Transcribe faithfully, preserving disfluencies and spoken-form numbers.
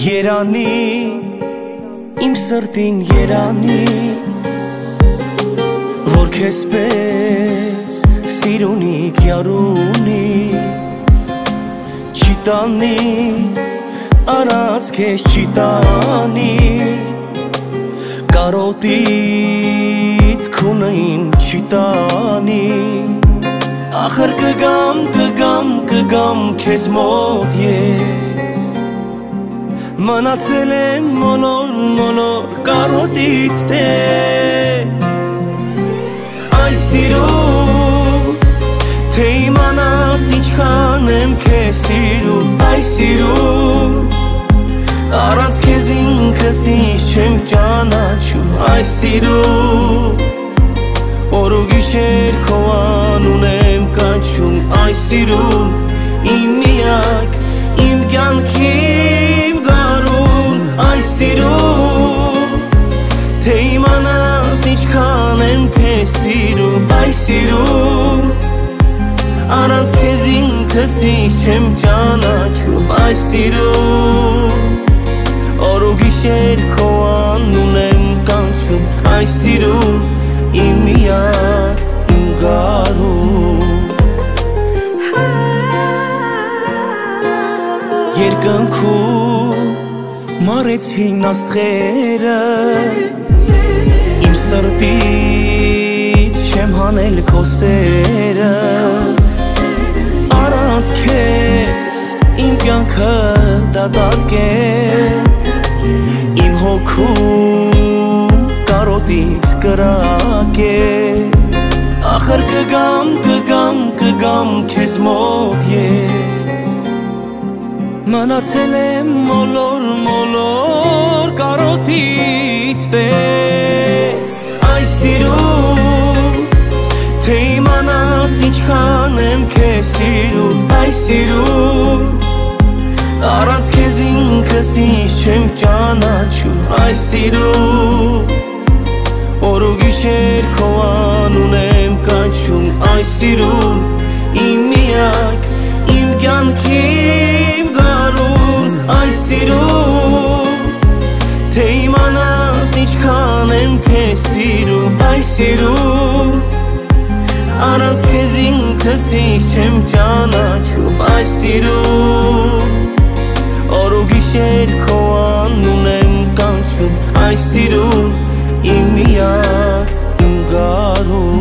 Երանի, իմ սրտին երանի, որ քեզ պես սիրունիկ յարունի, չի տանի, առանց քեզ չի տանի, կարոտից քունին չի տանի, ախր կգամ, կգամ, կգամ քեզ մոտ ես, մնացել եմ մոլոր, մոլոր կարոտից տես, այ սիրում, թե իմանաս ինչքան եմ քեզ սիրում, այ սիրում, առանց քեզ ինքս ինչ չեմ ճանաչում, այ սիրում, օր ու գիշեր քո անուն եմ կանչում, այ սիրում, իմ միակ, իմ կյանքի այ սիրում, թե իմանաս ինչքան եմ քեզ սիրում, այ սիրում, առանց քեզ ինքս ինչ չեմ ճանաչում, այ սիրում, օր ու գիշեր քո անուն եմ կանչում, այ սիրում, իմ միակ, իմ գարուն, երկնքում մարեցին աստղերը, իմ սրտից չեմ հանել քո սերը, առանց քեզ իմ կյանքը դատարկ է, իմ հոգում կարոտից կրակ է, ախր կգամ, կգամ, կգամ քեզ մոտ ես, մնացել եմ մոլոր, մոլոր կարոտից տես, այ սիրում, թե իմանաս ինչքան եմ քեզ սիրում, այ սիրում, առանց քեզ ինքս ինչ չեմ ճանաչում, այ սիրում, օր ու գիշեր քո անուն եմ կանչում, այ սիրում, իմ միակ, իմ կյանքի այ սիրում, թե իմանաս ինչքան եմ քեզ սիրում, այ սիրում, առանց քեզ ինքս ինչ չեմ ճանաչում, այ սիրում, օր ու գիշեր քո անուն եմ կանչում, այ սիրում, իմ միակ, իմ գարուն